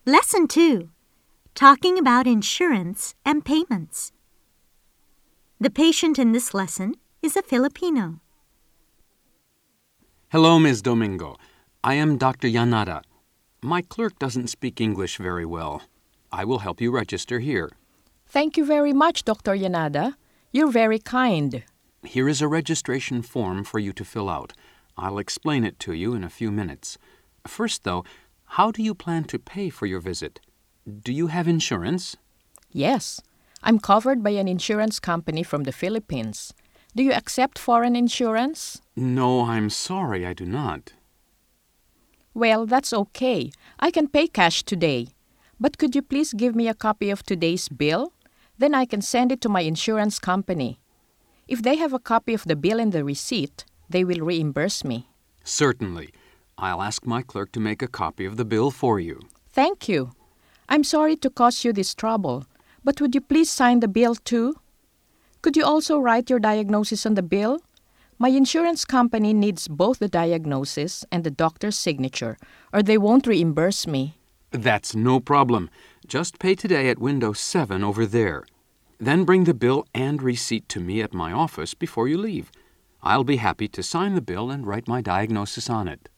Lesson 2. Talking about insurance and payments. The patient in this lesson is a Filipino. Hello, Ms. Domingo. I am Dr. Yanada. My clerk doesn't speak English very well. I will help you register here. Thank you very much, Dr. Yanada. You're very kind. Here is a registration form for you to fill out. I'll explain it to you in a few minutes. First, though, how do you plan to pay for your visit? Do you have insurance? Yes, I'm covered by an insurance company from the Philippines. Do you accept foreign insurance? No, I'm sorry, I do not. Well, that's okay. I can pay cash today. But could you please give me a copy of today's bill? Then I can send it to my insurance company. If they have a copy of the bill and the receipt, they will reimburse me. Certainly. I'll ask my clerk to make a copy of the bill for you. Thank you. I'm sorry to cause you this trouble, but would you please sign the bill too? Could you also write your diagnosis on the bill? My insurance company needs both the diagnosis and the doctor's signature, or they won't reimburse me. That's no problem. Just pay today at window 7 over there. Then bring the bill and receipt to me at my office before you leave. I'll be happy to sign the bill and write my diagnosis on it.